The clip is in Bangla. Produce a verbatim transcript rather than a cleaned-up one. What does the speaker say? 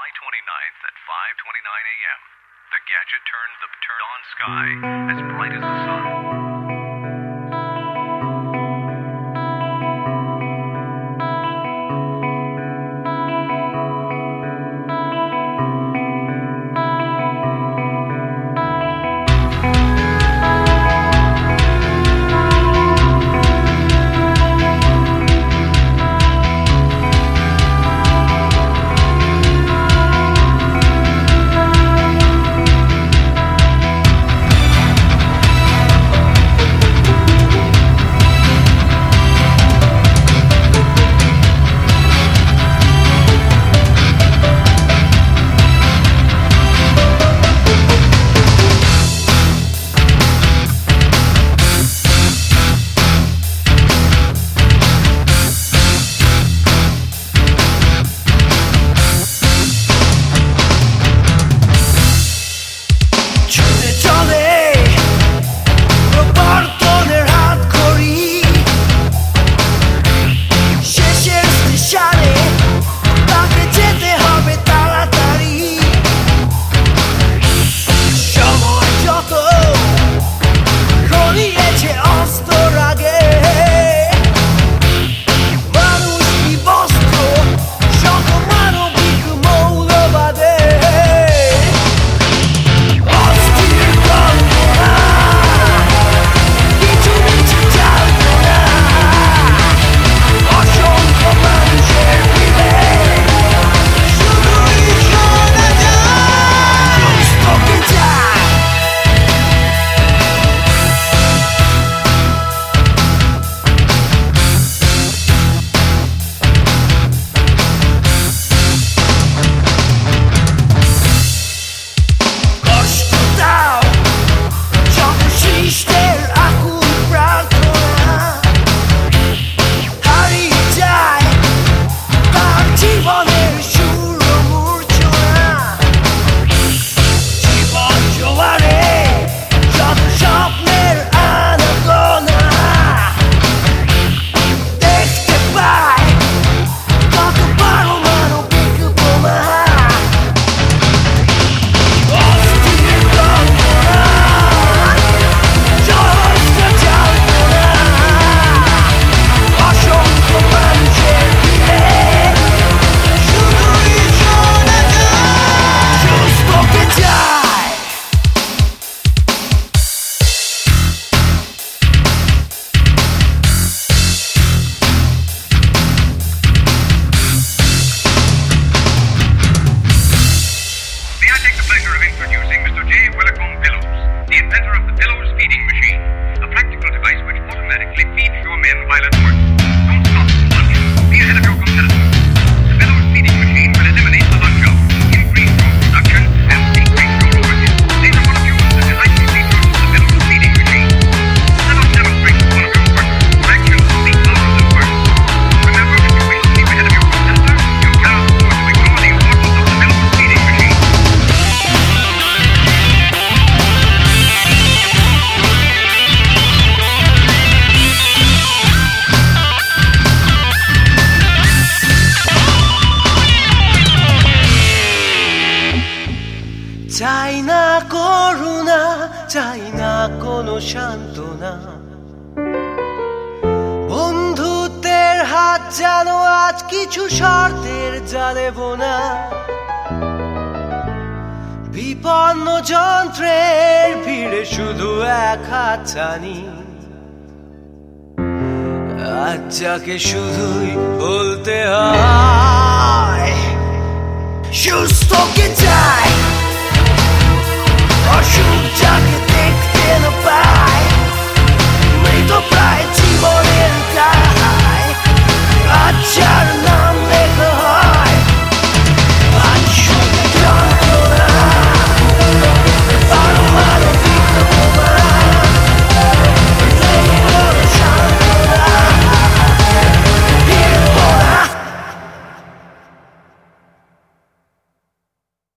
July twenty-ninth at five twenty-nine a.m. The gadget turned the turned-on sky as bright as the sun. চাই না করুণা, চাই না কোনো সান্ত্বনা, বন্ধুত্বের হাত যেন আজ কিছু শর্তের জালে বোনা, বিপন্ন যন্ত্রের ভিড়ে শুধু এক হাত ছানি, আজ যাকে শুধুই বলতে হয় সুস্থকে চাই, অসুখ যাকে